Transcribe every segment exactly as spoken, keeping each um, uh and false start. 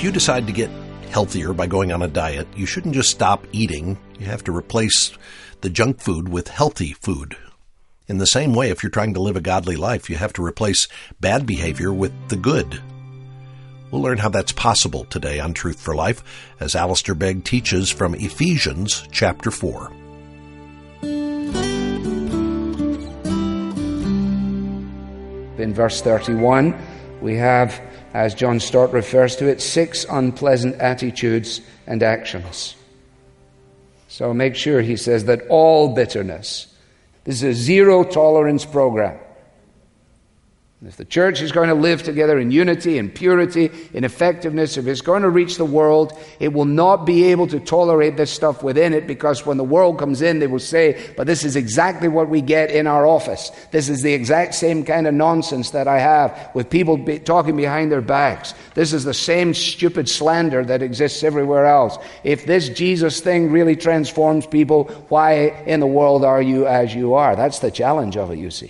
you decide to get healthier by going on a diet, you shouldn't just stop eating. You have to replace the junk food with healthy food. In the same way, if you're trying to live a godly life, you have to replace bad behavior with the good. We'll learn how that's possible today on Truth for Life as Alistair Begg teaches from Ephesians chapter four. In verse thirty-one, we have, as John Stott refers to it, six unpleasant attitudes and actions. So make sure, he says, that all bitterness, this is a zero tolerance program. If the church is going to live together in unity, in purity, in effectiveness, if it's going to reach the world, it will not be able to tolerate this stuff within it, because when the world comes in, they will say, but this is exactly what we get in our office. This is the exact same kind of nonsense that I have with people be talking behind their backs. This is the same stupid slander that exists everywhere else. If this Jesus thing really transforms people, why in the world are you as you are? That's the challenge of it, you see.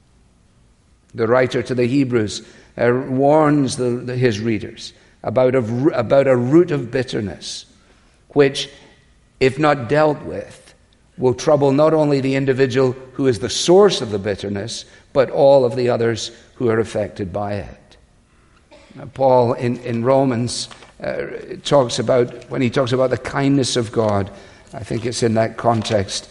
The writer to the Hebrews uh, warns the, the, his readers about a, about a root of bitterness, which, if not dealt with, will trouble not only the individual who is the source of the bitterness, but all of the others who are affected by it. Now, Paul in, in Romans uh, talks about, when he talks about the kindness of God, I think it's in that context,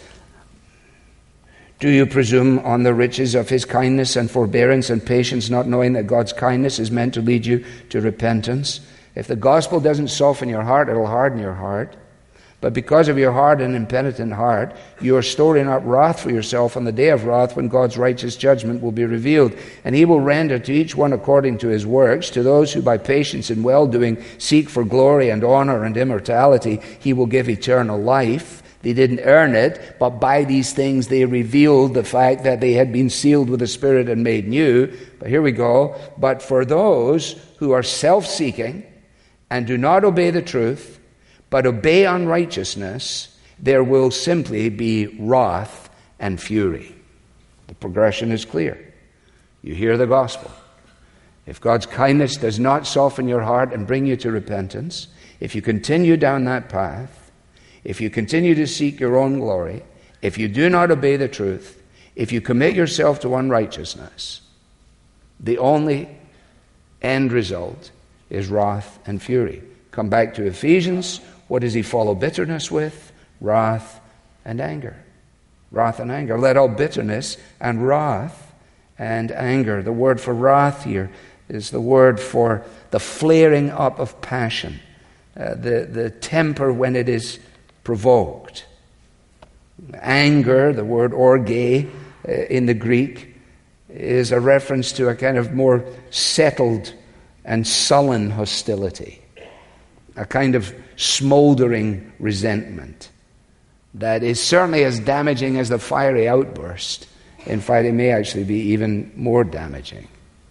do you presume on the riches of his kindness and forbearance and patience, not knowing that God's kindness is meant to lead you to repentance? If the gospel doesn't soften your heart, it'll harden your heart. But because of your hard and impenitent heart, you are storing up wrath for yourself on the day of wrath, when God's righteous judgment will be revealed. And he will render to each one according to his works. To those who by patience and well-doing seek for glory and honor and immortality, he will give eternal life. They didn't earn it, but by these things they revealed the fact that they had been sealed with the Spirit and made new. But here we go. But for those who are self-seeking and do not obey the truth, but obey unrighteousness, there will simply be wrath and fury. The progression is clear. You hear the gospel. If God's kindness does not soften your heart and bring you to repentance, if you continue down that path, if you continue to seek your own glory, if you do not obey the truth, if you commit yourself to unrighteousness, the only end result is wrath and fury. Come back to Ephesians. What does he follow bitterness with? Wrath and anger. Wrath and anger. Let all bitterness and wrath and anger. The word for wrath here is the word for the flaring up of passion, uh, the, the temper when it is provoked. Anger, the word orge uh, in the Greek, is a reference to a kind of more settled and sullen hostility, a kind of smoldering resentment that is certainly as damaging as the fiery outburst. In fact, it may actually be even more damaging.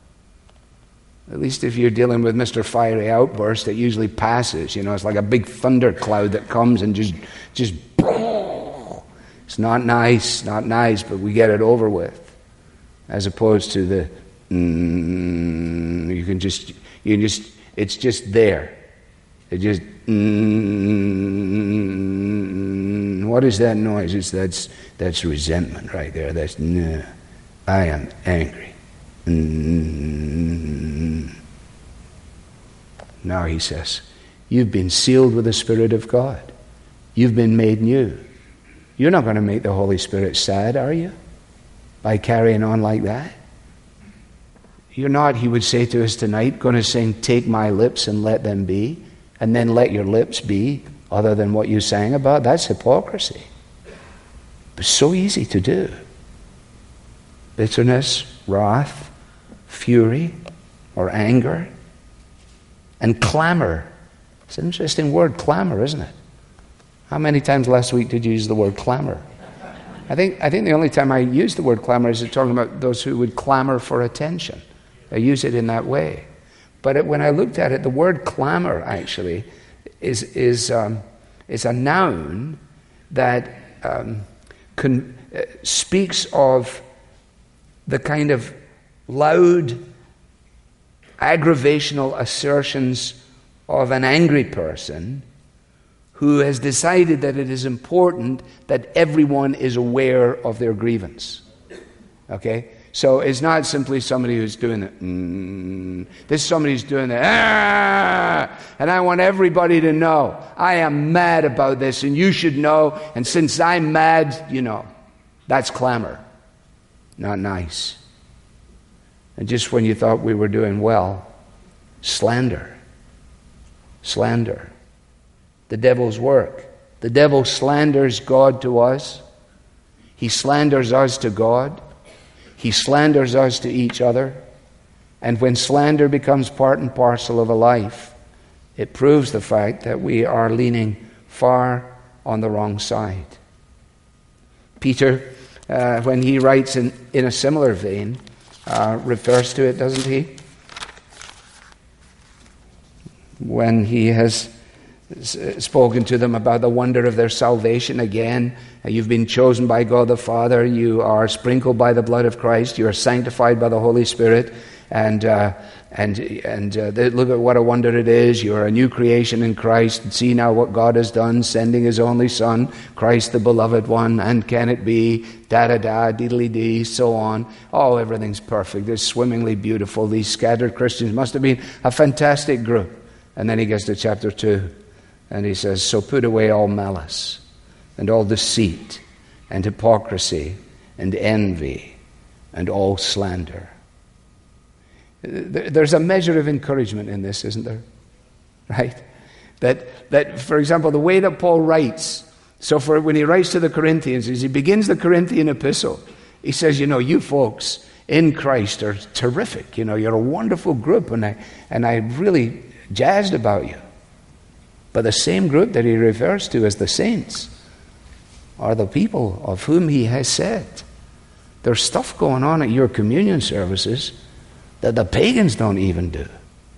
At least if you're dealing with Mister Fiery Outburst, it usually passes. You know, it's like a big thundercloud that comes and just, just, it's not nice, not nice, but we get it over with. As opposed to the, mm, you can just, you can just, it's just there. It just, mm, what is that noise? It's that's that's resentment right there. That's, nah, I am angry. Mm. Now he says, you've been sealed with the Spirit of God. You've been made new. You're not going to make the Holy Spirit sad, are you? By carrying on like that? You're not, he would say to us tonight, going to sing, take my lips and let them be, and then let your lips be other than what you sang about. That's hypocrisy. But so easy to do. Bitterness, wrath, fury, or anger, and clamor. It's an interesting word, clamor, isn't it? How many times last week did you use the word clamor? I think I think the only time I used the word clamor is talking about those who would clamor for attention. I use it in that way. But it, when I looked at it, the word clamor actually is is um, is a noun that um, con, uh, speaks of the kind of loud, aggravational assertions of an angry person who has decided that it is important that everyone is aware of their grievance. Okay? So it's not simply somebody who's doing it. Mm, this is somebody who's doing it. Ah, and I want everybody to know I am mad about this, and you should know. And since I'm mad, you know, that's clamor. Not nice. And just when you thought we were doing well, slander. Slander. The devil's work. The devil slanders God to us. He slanders us to God. He slanders us to each other. And when slander becomes part and parcel of a life, it proves the fact that we are leaning far on the wrong side. Peter, uh, when he writes in, in a similar vein, uh, refers to it, doesn't he? When he has spoken to them about the wonder of their salvation again. You've been chosen by God the Father. You are sprinkled by the blood of Christ. You are sanctified by the Holy Spirit. And uh, and and uh, look at what a wonder it is. You are a new creation in Christ. And see now what God has done, sending His only Son, Christ the beloved one. And can it be? Da-da-da, diddly-dee, so on. Oh, everything's perfect. It's swimmingly beautiful. These scattered Christians must have been a fantastic group. And then he gets to chapter two. And he says, so put away all malice, and all deceit, and hypocrisy, and envy, and all slander. There's a measure of encouragement in this, isn't there? Right? That, that for example, the way that Paul writes, so for when he writes to the Corinthians, as he begins the Corinthian epistle, he says, you know, you folks in Christ are terrific. You know, you're a wonderful group, and I, and I'm really jazzed about you. But the same group that he refers to as the saints are the people of whom he has said, there's stuff going on at your communion services that the pagans don't even do.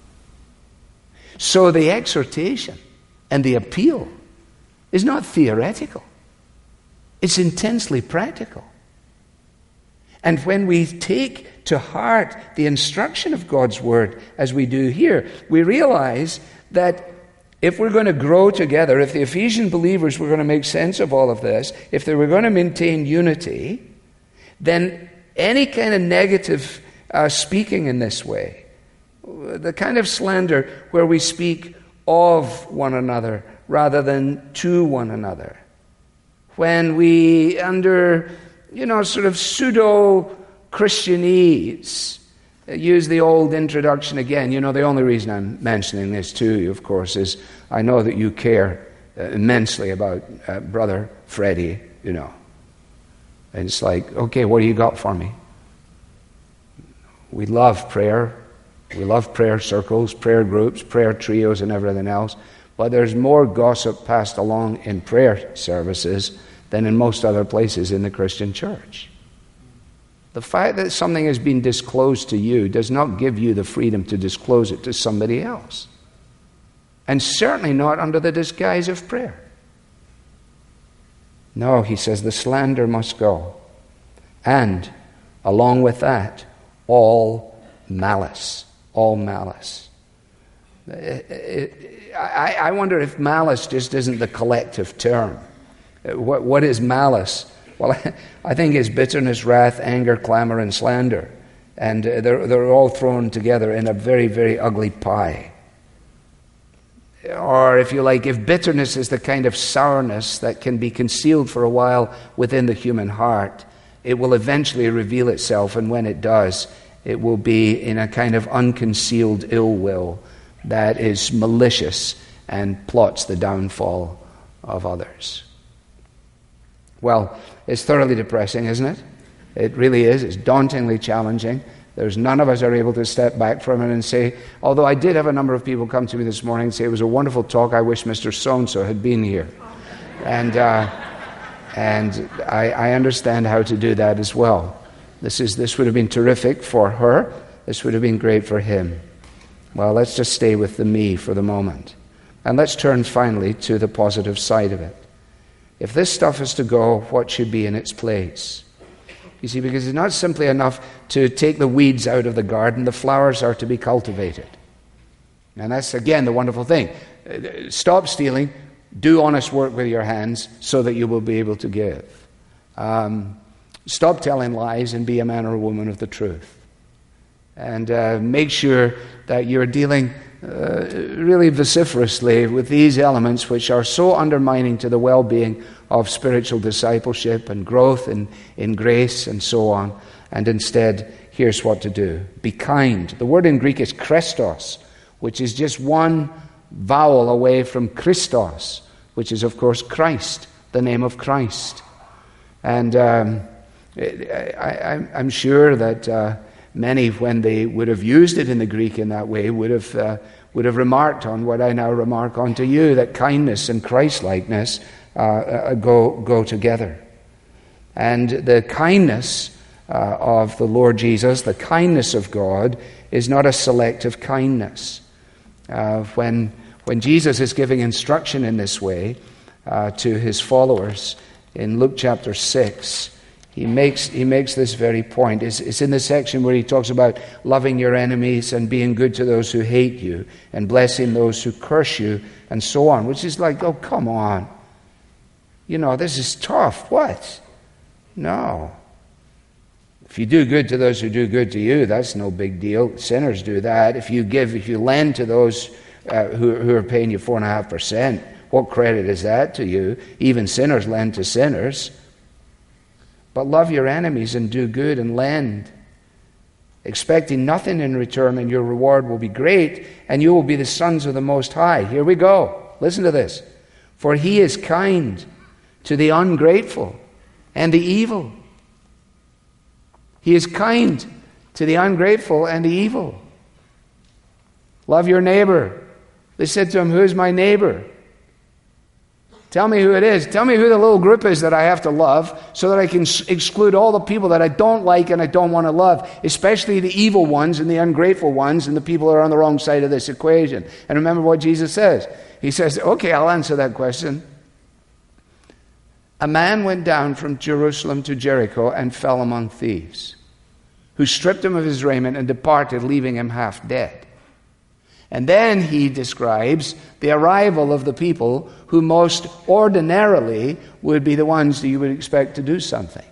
So the exhortation and the appeal is not theoretical. It's intensely practical. And when we take to heart the instruction of God's Word, as we do here, we realize that if we're going to grow together, if the Ephesian believers were going to make sense of all of this, if they were going to maintain unity, then any kind of negative uh, speaking in this way, the kind of slander where we speak of one another rather than to one another, when we, under, you know, sort of pseudo-Christianese, use the old introduction again. You know, the only reason I'm mentioning this to you, of course, is I know that you care uh, immensely about uh, Brother Freddie, you know. And it's like, okay, what do you got for me? We love prayer. We love prayer circles, prayer groups, prayer trios, and everything else. But there's more gossip passed along in prayer services than in most other places in the Christian church. The fact that something has been disclosed to you does not give you the freedom to disclose it to somebody else. And certainly not under the disguise of prayer. No, he says, the slander must go. And along with that, all malice. All malice. I wonder if malice just isn't the collective term. What, what is malice? Well, I think it's bitterness, wrath, anger, clamor, and slander. And they're, they're all thrown together in a very, very ugly pie. Or if you like, if bitterness is the kind of sourness that can be concealed for a while within the human heart, it will eventually reveal itself, and when it does, it will be in a kind of unconcealed ill will that is malicious and plots the downfall of others. Well, it's thoroughly depressing, isn't it? It really is. It's dauntingly challenging. There's none of us are able to step back from it and say, although I did have a number of people come to me this morning and say, it was a wonderful talk, I wish Mister So-and-so had been here. And uh, and I, I understand how to do that as well. This is this would have been terrific for her. This would have been great for him. Well, let's just stay with the me for the moment. And let's turn finally to the positive side of it. If this stuff is to go, what should be in its place? You see, because it's not simply enough to take the weeds out of the garden. The flowers are to be cultivated. And that's, again, the wonderful thing. Stop stealing. Do honest work with your hands so that you will be able to give. Um, stop telling lies and be a man or a woman of the truth. And uh, make sure that you're dealing uh, really vociferously with these elements which are so undermining to the well-being of spiritual discipleship and growth in, in grace and so on. And instead, here's what to do. Be kind. The word in Greek is Christos, which is just one vowel away from Christos, which is, of course, Christ, the name of Christ. And um, I, I'm sure that uh, many, when they would have used it in the Greek in that way, would have uh, would have remarked on what I now remark on to you, that kindness and Christ-likeness uh, uh, go, go together. And the kindness uh, of the Lord Jesus, the kindness of God, is not a selective kindness. Uh, when When Jesus is giving instruction in this way uh, to his followers in Luke chapter six, he makes he makes this very point. It's, it's in the section where he talks about loving your enemies and being good to those who hate you and blessing those who curse you and so on, which is like, oh, come on. You know, this is tough. What? No. If you do good to those who do good to you, that's no big deal. Sinners do that. If you give, if you lend to those Uh, who, who are paying you four and a half percent. What credit is that to you? Even sinners lend to sinners. But love your enemies and do good and lend, expecting nothing in return, and your reward will be great, and you will be the sons of the Most High. Here we go. Listen to this. For he is kind to the ungrateful and the evil. He is kind to the ungrateful and the evil. Love your neighbor. They said to him, who is my neighbor? Tell me who it is. Tell me who the little group is that I have to love so that I can exclude all the people that I don't like and I don't want to love, especially the evil ones and the ungrateful ones and the people that are on the wrong side of this equation. And remember what Jesus says. He says, okay, I'll answer that question. A man went down from Jerusalem to Jericho and fell among thieves, who stripped him of his raiment and departed, leaving him half dead. And then he describes the arrival of the people who most ordinarily would be the ones that you would expect to do something.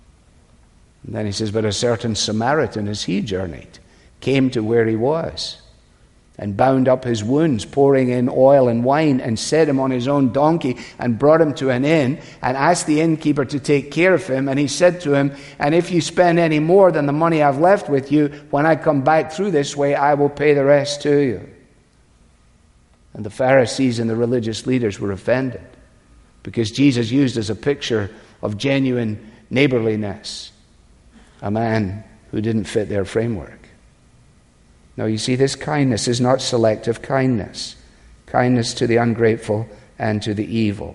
And then he says, but a certain Samaritan, as he journeyed, came to where he was and bound up his wounds, pouring in oil and wine, and set him on his own donkey and brought him to an inn and asked the innkeeper to take care of him. And he said to him, and if you spend any more than the money I've left with you, when I come back through this way, I will pay the rest to you. And the Pharisees and the religious leaders were offended because Jesus used as a picture of genuine neighborliness a man who didn't fit their framework. Now, you see, this kindness is not selective kindness. Kindness to the ungrateful and to the evil.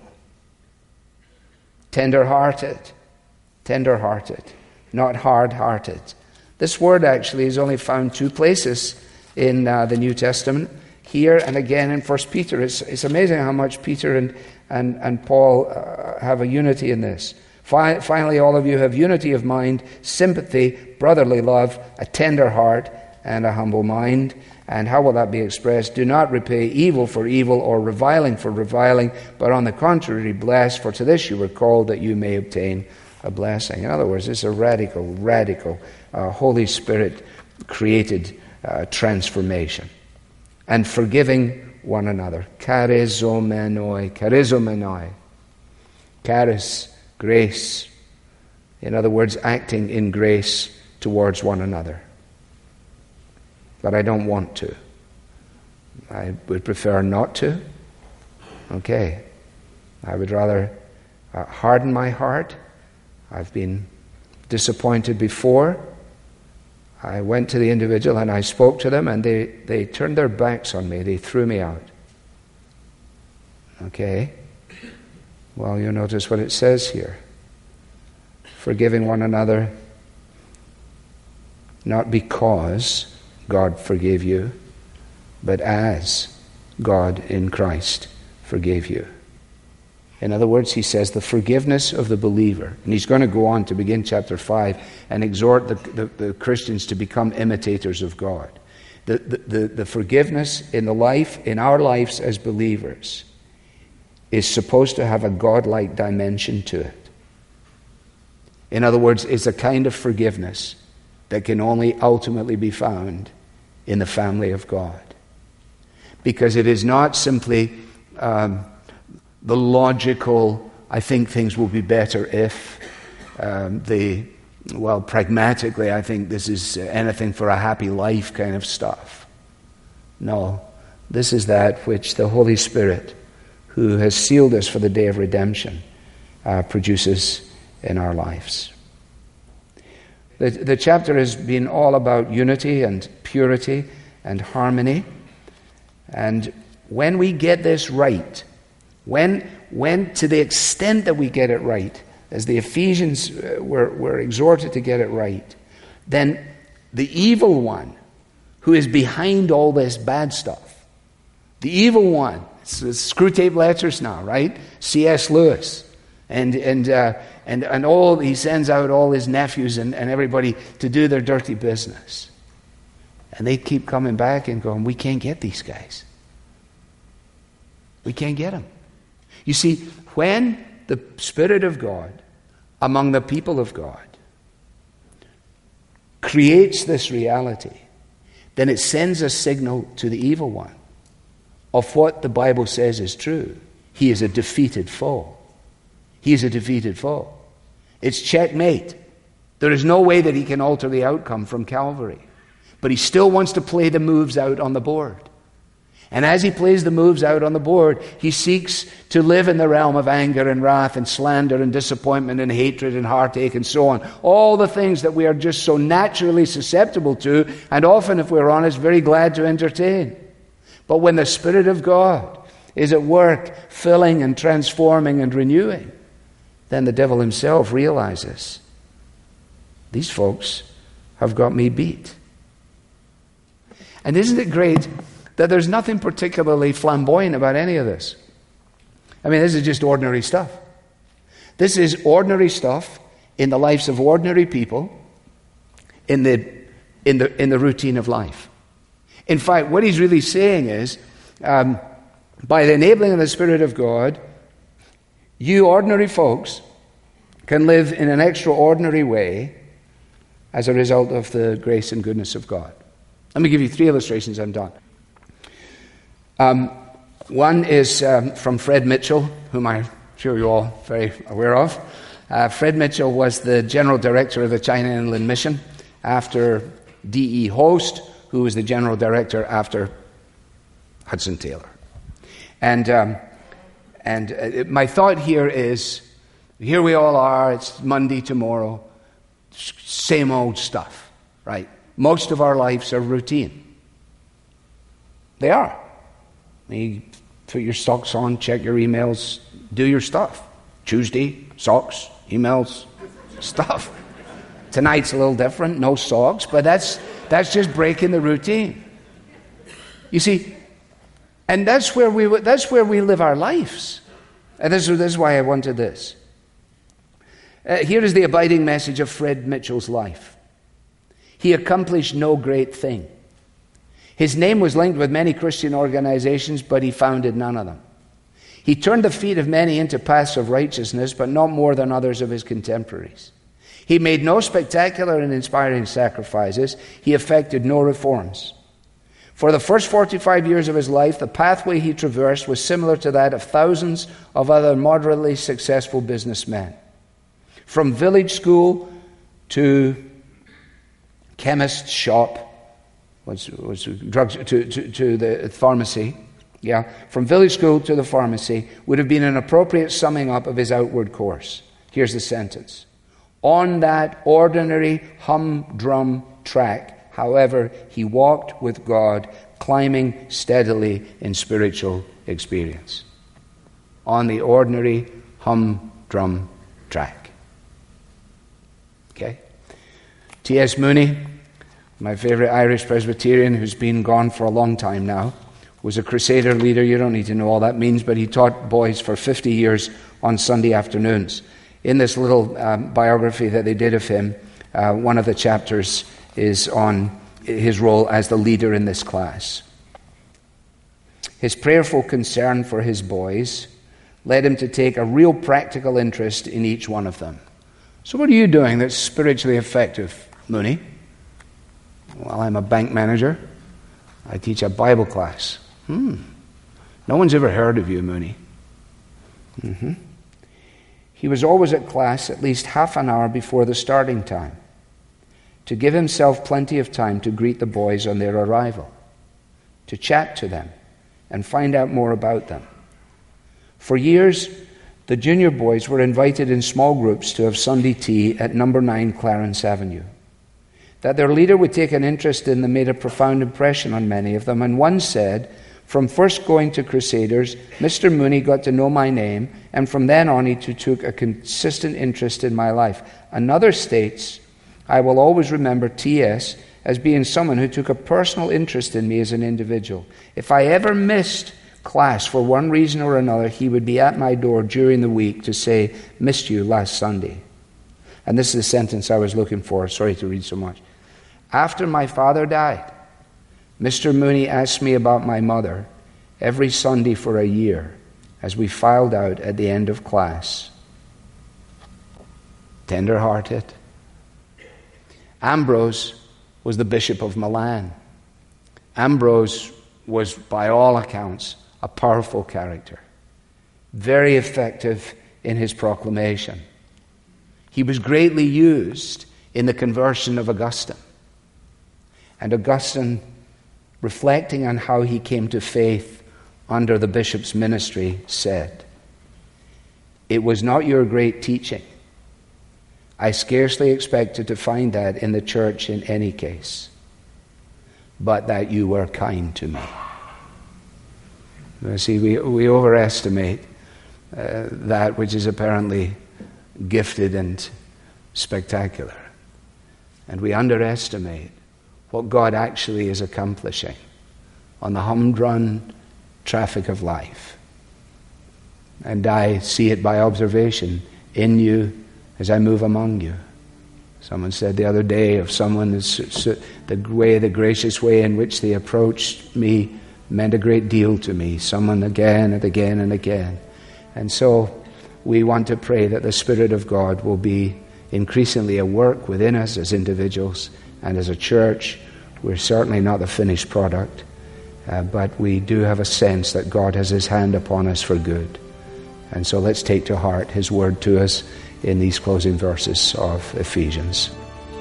Tender-hearted. Tender-hearted. Not hard-hearted. This word actually is only found two places in uh, the New Testament. Here and again in First Peter. It's, it's amazing how much Peter and, and, and Paul uh, have a unity in this. Fi- finally, all of you have unity of mind, sympathy, brotherly love, a tender heart, and a humble mind. And how will that be expressed? Do not repay evil for evil or reviling for reviling, but on the contrary bless, for to this you were called, that you may obtain a blessing. In other words, it's a radical, radical, uh, Holy Spirit created uh, transformation. And forgiving one another. Charizomenoi, charizomenoi. Charis, grace. In other words, acting in grace towards one another. But I don't want to. I would prefer not to. Okay. I would rather uh, harden my heart. I've been disappointed before. I went to the individual and I spoke to them, and they, they turned their backs on me. They threw me out. Okay. Well, you notice what it says here. Forgiving one another, not because God forgave you, but as God in Christ forgave you. In other words, he says the forgiveness of the believer. And he's going to go on to begin chapter five and exhort the, the, the Christians to become imitators of God. The, the, the, the forgiveness in the life, in our lives as believers, is supposed to have a godlike dimension to it. In other words, it's a kind of forgiveness that can only ultimately be found in the family of God. Because it is not simply um, the logical, I think things will be better if, um, the, well, pragmatically, I think this is anything for a happy life kind of stuff. No, this is that which the Holy Spirit, who has sealed us for the day of redemption, uh, produces in our lives. The, the chapter has been all about unity and purity and harmony. And when we get this right, when, when to the extent that we get it right, as the Ephesians were, were exhorted to get it right, then the evil one who is behind all this bad stuff, the evil one, it's, it's Screwtape Letters now, right? C S Lewis. And and uh, and and all he sends out all his nephews and, and everybody to do their dirty business. And they keep coming back and going, we can't get these guys. We can't get them. You see, when the Spirit of God among the people of God creates this reality, then it sends a signal to the evil one of what the Bible says is true. He is a defeated foe. He is a defeated foe. It's checkmate. There is no way that he can alter the outcome from Calvary. But he still wants to play the moves out on the board. And as he plays the moves out on the board, he seeks to live in the realm of anger and wrath and slander and disappointment and hatred and heartache and so on. All the things that we are just so naturally susceptible to, and often, if we're honest, very glad to entertain. But when the Spirit of God is at work filling and transforming and renewing, then the devil himself realizes, these folks have got me beat. And isn't it great that there's nothing particularly flamboyant about any of this? I mean, this is just ordinary stuff. This is ordinary stuff in the lives of ordinary people, in the, in the, in the routine of life. In fact, what he's really saying is, um, by the enabling of the Spirit of God, you ordinary folks can live in an extraordinary way as a result of the grace and goodness of God. Let me give you three illustrations, I'm done. Um, one is um, from Fred Mitchell, whom I'm sure you're all very aware of. Uh, Fred Mitchell was the general director of the China Inland Mission after D E Host, who was the general director after Hudson Taylor. And um, and uh, my thought here is, here we all are, it's Monday tomorrow, same old stuff, right? Most of our lives are routine. They are. You put your socks on, check your emails, do your stuff. Tuesday, socks, emails, stuff. Tonight's a little different, no socks, but that's that's just breaking the routine. You see, and that's where we that's where we live our lives. And this, this is why I wanted this. Uh, here is the abiding message of Fred Mitchell's life. He accomplished no great thing. His name was linked with many Christian organizations, but he founded none of them. He turned the feet of many into paths of righteousness, but not more than others of his contemporaries. He made no spectacular and inspiring sacrifices. He effected no reforms. For the first forty-five years of his life, the pathway he traversed was similar to that of thousands of other moderately successful businessmen. From village school to chemist's shop, was, was drugs to, to, to the pharmacy, yeah, from village school to the pharmacy would have been an appropriate summing up of his outward course. Here's the sentence. On that ordinary humdrum track, however, he walked with God, climbing steadily in spiritual experience. On the ordinary humdrum track. Okay? T S Mooney, my favorite Irish Presbyterian who's been gone for a long time now, was a crusader leader. You don't need to know all that means, but he taught boys for fifty years on Sunday afternoons. In this little um, biography that they did of him, uh, one of the chapters is on his role as the leader in this class. His prayerful concern for his boys led him to take a real practical interest in each one of them. So what are you doing that's spiritually effective, Mooney? Well, I'm a bank manager. I teach a Bible class. Hmm. No one's ever heard of you, Mooney. Mm-hmm. He was always at class at least half an hour before the starting time, to give himself plenty of time to greet the boys on their arrival, to chat to them, and find out more about them. For years, the junior boys were invited in small groups to have Sunday tea at number nine Clarence Avenue. That their leader would take an interest in them made a profound impression on many of them, and one said, "From first going to Crusaders, Mister Mooney got to know my name, and from then on he took a consistent interest in my life." Another states, "I will always remember T S as being someone who took a personal interest in me as an individual. If I ever missed class for one reason or another, he would be at my door during the week to say, 'Missed you last Sunday.'" And this is the sentence I was looking for. Sorry to read so much. "After my father died, Mister Mooney asked me about my mother every Sunday for a year as we filed out at the end of class." Tender-hearted. Ambrose was the Bishop of Milan. Ambrose was, by all accounts, a powerful character, very effective in his proclamation. He was greatly used in the conversion of Augustine. And Augustine, reflecting on how he came to faith under the bishop's ministry, said, "It was not your great teaching. I scarcely expected to find that in the church in any case, but that you were kind to me." You see, we, we overestimate uh, that which is apparently gifted and spectacular. And we underestimate what God actually is accomplishing on the humdrum traffic of life. And I see it by observation in you as I move among you. Someone said the other day of someone, the way, the gracious way in which they approached me meant a great deal to me. Someone again and again and again. And so we want to pray that the Spirit of God will be increasingly at work within us as individuals and as a church. We're certainly not the finished product, uh, but we do have a sense that God has His hand upon us for good. And so let's take to heart His word to us in these closing verses of Ephesians.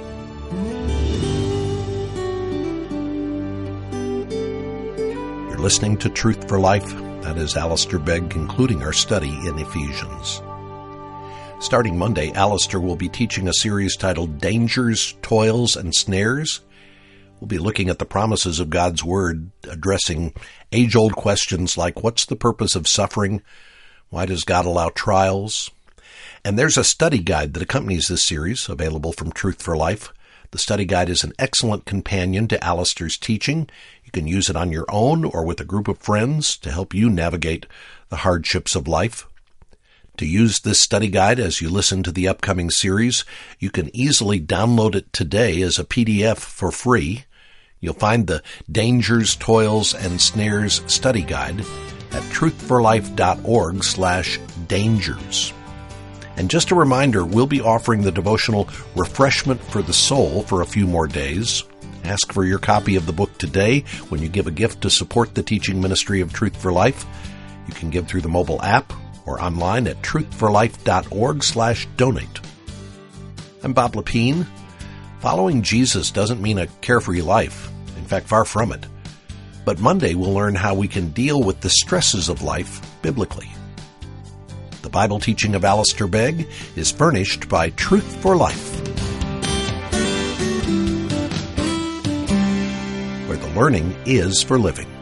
You're listening to Truth for Life. That is Alistair Begg concluding our study in Ephesians. Starting Monday, Alistair will be teaching a series titled Dangers, Toils, and Snares. We'll be looking at the promises of God's Word, addressing age-old questions like, what's the purpose of suffering? Why does God allow trials? And there's a study guide that accompanies this series, available from Truth for Life. The study guide is an excellent companion to Alistair's teaching. You can use it on your own or with a group of friends to help you navigate the hardships of life. To use this study guide as you listen to the upcoming series, you can easily download it today as a P D F for free. You'll find the Dangers, Toils, and Snares study guide at truthforlife.org slash dangers. And just a reminder, we'll be offering the devotional Refreshment for the Soul for a few more days. Ask for your copy of the book today when you give a gift to support the teaching ministry of Truth for Life. You can give through the mobile app or online at truthforlife.org slash donate. I'm Bob Lepine. Following Jesus doesn't mean a carefree life. In fact, far from it. But Monday we'll learn how we can deal with the stresses of life biblically. The Bible teaching of Alistair Begg is furnished by Truth for Life, where the learning is for living.